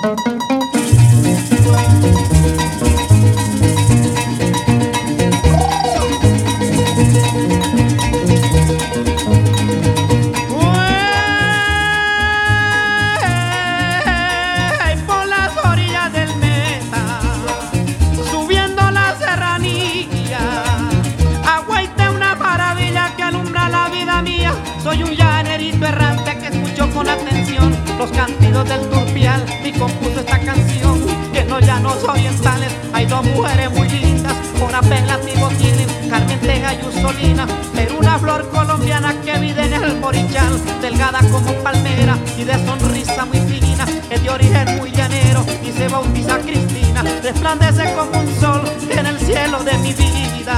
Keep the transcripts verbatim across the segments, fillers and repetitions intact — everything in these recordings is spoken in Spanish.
Soy un llanerito errante que escuchó con atención los cantidos del turpial y compuso esta canción. Que en los llanos orientales hay dos mujeres muy lindas, por apelativo tienen Carmenteja y Ursolina, pero una flor colombiana que vive en el Morichal, delgada como palmera y de sonrisa muy fina, es de origen muy llanero y se bautiza Cristina, resplandece como un sol en el cielo de mi vida.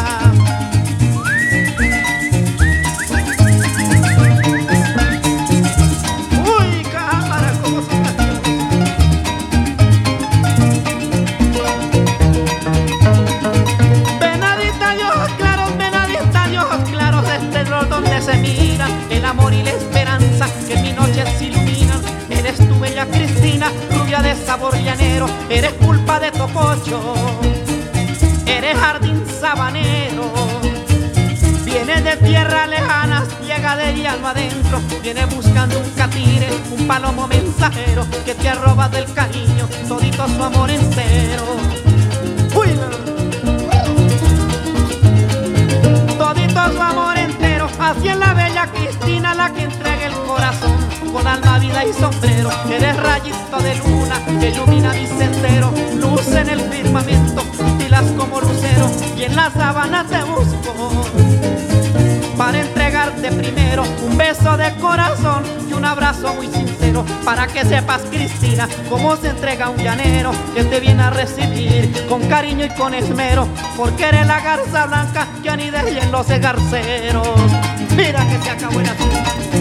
Donde se miran el amor y la esperanza que en mi noche se iluminan. Eres tu bella Cristina, rubia de sabor llanero, eres pulpa de tococho, eres jardín sabanero. Vienes de tierras lejanas, llega de llano adentro, vienes buscando un catire, un palomo mensajero que te arroba del cariño todito su amor entero. Uy, todito su amor entero. Así es la bella Cristina, la que entrega el corazón con alma, vida y sombrero. Eres rayito de luna que ilumina mi sendero, luz en el firmamento, pilas como lucero, y en la sabana te busco para entregarte primero un beso de corazón y un abrazo muy sincero, para que sepas, Cristina, cómo se entrega un llanero que te viene a recibir con cariño y con esmero, porque eres la garza blanca que anida en los garceros. Mira que se acabó el asunto.